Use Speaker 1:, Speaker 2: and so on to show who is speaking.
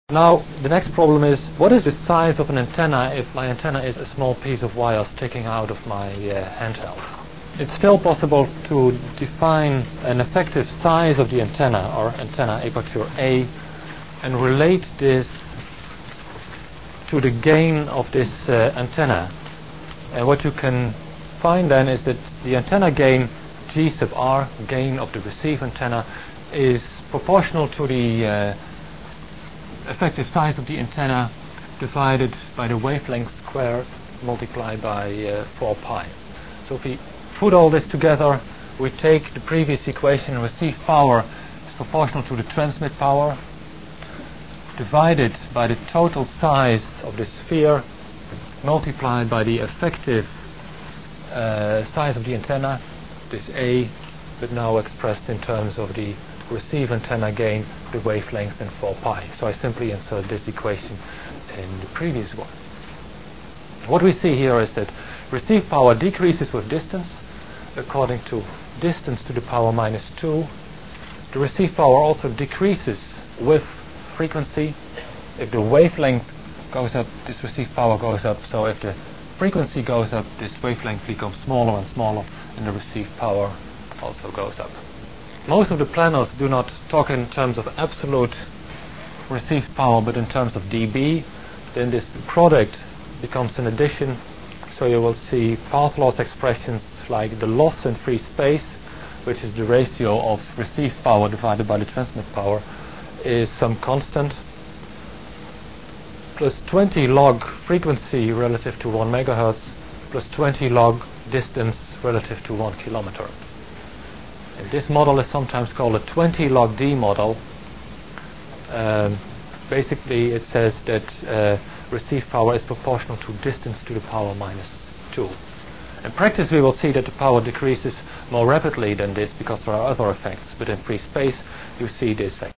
Speaker 1: Now, the next problem is, what is the size of an antenna if my antenna is a small piece of wire sticking out of my handheld? It's still possible to define an effective size of the antenna, or antenna aperture A, and relate this to the gain of this antenna. And what you can find then is that the antenna gain, G sub R, gain of the receive antenna, is proportional to the effective size of the antenna divided by the wavelength squared multiplied by 4 pi. So if we put all this together, we take the previous equation, receive power is proportional to the transmit power divided by the total size of the sphere multiplied by the effective size of the antenna, this A, but now expressed in terms of the receive antenna gain, the wavelength, and 4 pi. So I simply insert this equation in the previous one. What we see here is that receive power decreases with distance according to distance to the power minus 2. The receive power also decreases with frequency. If the wavelength goes up, this receive power goes up. So if the frequency goes up, this wavelength becomes smaller and smaller, and the receive power also goes up. Most of the planners do not talk in terms of absolute receive power, but in terms of dB. Then this product becomes an addition, so you will see path loss expressions like the loss in free space, which is the ratio of receive power divided by the transmit power, is some constant, plus 20 log frequency relative to 1 megahertz, plus 20 log distance relative to 1 kilometer. And this model is sometimes called a 20 log D model. Basically, it says that receive power is proportional to distance to the power minus 2. In practice, we will see that the power decreases more rapidly than this because there are other effects, but in free space you see this